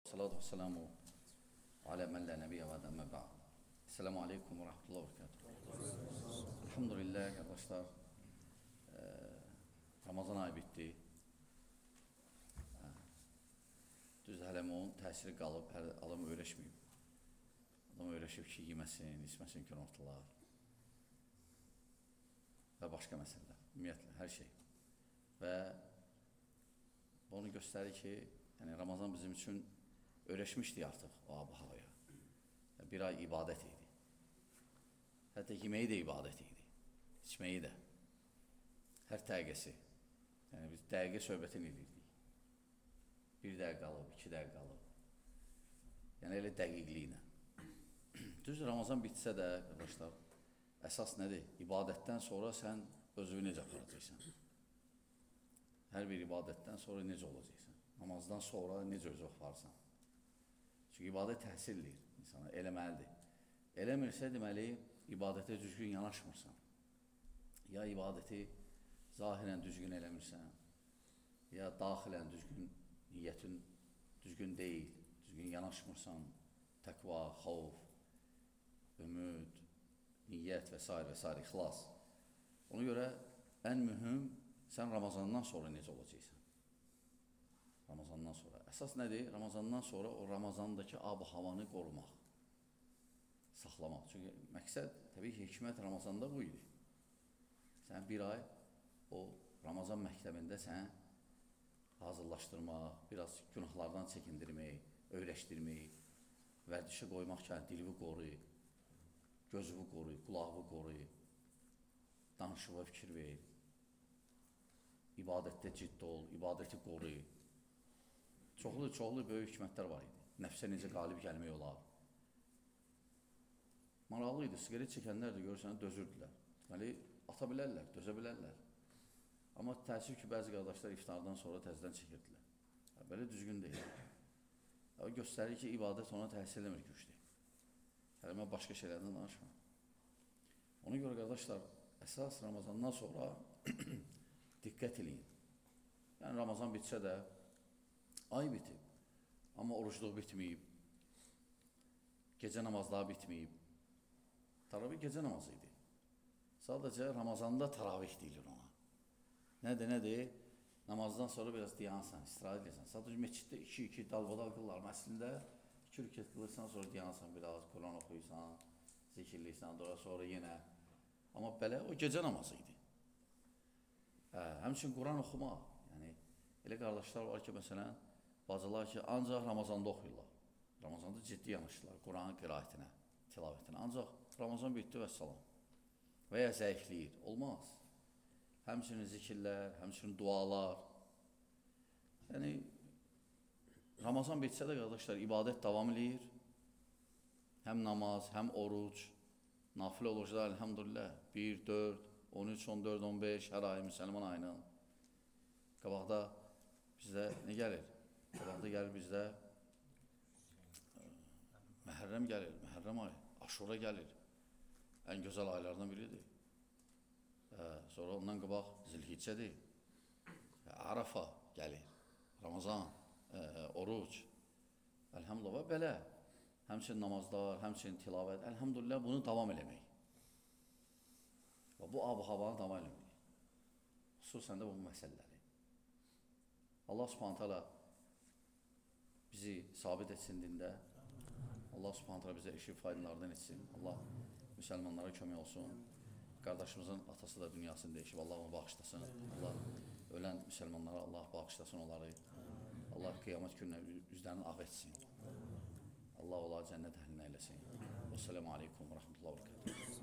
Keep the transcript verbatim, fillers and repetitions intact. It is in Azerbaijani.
Salatu ve selamu ala men la nebiyye ve ademme ba'd. Esselamu aleyküm ve rahmetullahi ve berekatuhu. Elhamdülillah arkadaşlar. Ee, Ramazan ayı bitti. Ee, düz hələm onun təsiri qalıb, hələ adam öyrəşməyib. Adam öyrəşib ki, yeməsin, içməsin günortalar və başqa məsələlər, ümumiyyətlə, hər şey. Və bunu göstərir ki, yəni Ramazan bizim üçün öyrəşmişdik artıq o ab-havaya. Bir ay ibadət idi. Hətta yeməyi də ibadət idi, içməyi də. Hər dəqiqəsi. Yəni biz dəqiqə söhbətini edirdik. Bir dəqiqə qalıb, iki dəqiqə qalıb. Yəni elə dəqiqliylə. Düz Ramazan bitsə də, qardaşlar, əsas nədir? İbadətdən sonra sən özünü necə aparacaqsan? Hər bir ibadətdən sonra necə olacaqsan? Namazdan sonra necə özü aparsan? Çünki ibadət təhsildir insana, eləməlidir. Eləmirsə, deməli, ibadətə düzgün yanaşmırsan. Ya ibadəti zahirən düzgün eləmirsən, ya daxilən düzgün, niyyətin düzgün deyil, düzgün yanaşmırsan, təqva, xavf, ümid, niyyət və s. və s. ixlas. Ona görə ən mühüm, sən Ramazandan sonra necə olacaqsan? Ramazandan sonra. Əsas nədir? Ramazandan sonra o Ramazandakı ab-havanı qorumaq, saxlamaq. Çünki məqsəd, təbii ki, hikmət Ramazanda bu idi. Sən bir ay o Ramazan məktəbində sən hazırlaşdırmaq, biraz günahlardan çəkindirmək, öyrəşdirmək, vərdişə qoymaq ki, dilini qoruy, gözünü qoruy, qulağını qoruy, danışığa fikir ver, ibadətdə ciddi ol, ibadəti qoruy. Çoxlu, çoxlu böyük hikmətlər var idi. Nəfsə necə qalib gəlmək olar. Maraqlı idi, sigaret çəkənlər də görürsən, dözürdülər. Deməli, ata bilərlər, dözə bilərlər. Amma təəssüf ki, bəzi qardaşlar iftardan sonra təzədən çəkirdilər. Belə düzgün deyil. Göstərir ki, ibadət ona təhsil eləmir gücdür. Hələ mən başqa şeylərdən danışmam. Ona görə qardaşlar, əsas Ramazandan sonra diqqət eləyin. Yəni, Ramazan bitsə də ay bitib, amma orucluq bitməyib, gecə namazları bitməyib. Taravih gecə namazı idi. Sadəcə Ramazanda taravih deyilir ona. Nədir, nədir? Namazdan sonra biraz dayansan, istirahət edirsən. Sadəcə məsciddə iki-iki dalbadal qılırlar. Əslində iki rükət qılırsan, sonra dayansan biraz, Quran oxuyursan, zikirliysən, sonra yenə. Amma belə o gecə namazı idi. Hə, həmçin Quran oxumaq. Yəni, elə qardaşlar var ki, məsələn, bacılar ki, ancaq Ramazanda oxuyurlar. Ramazanda ciddi yanaşırlar Quranın qiraətinə, tilavətinə. Ancaq Ramazan bitdi və salam. Və ya zəifləyir. Olmaz. Həmçinin zikirlər, həmçinin dualar. Yəni, Ramazan bitsə də, qardaşlar, ibadət davam edir. Həm namaz, həm oruc, nafilə oruclar, elhamdülillah, bir, dörd, on üç, on dörd, on beş, hər ay, müsəlman ayının. Qabaqda bizdə nə gəlir? Qabaqda gəlir bizdə Məhərrəm gəlir, Məhərrəm ayı, Aşura gəlir. Ən gözəl aylardan biridir. Sonra ondan qabaq Zilhiccədir. Arafa gəlir, Ramazan, oruc. Elhamdülillah, belə. Həmçin namazlar, həmçin tilavət. Elhamdülillah, bunu davam eləmək. Bu ab-havanı davam eləmək. Xüsusən də bu məsələləri. Allah subhanət hala bizi sabit etsin dində. Allah subhanət hala bizə eşi faydalardan etsin. Allah müsəlmanlara kömək olsun. Qardaşımızın atası da dünyasını dəyişib. Allah onu bağışlasın. Allah ölən müsəlmanlara Allah bağışlasın onları. Allah qiyamət gününə üzlərini ağ etsin. Allah onları cənnət əhlinə eləsin. Vəssalamu aleykum və rəhmətullahi və berekatuhu.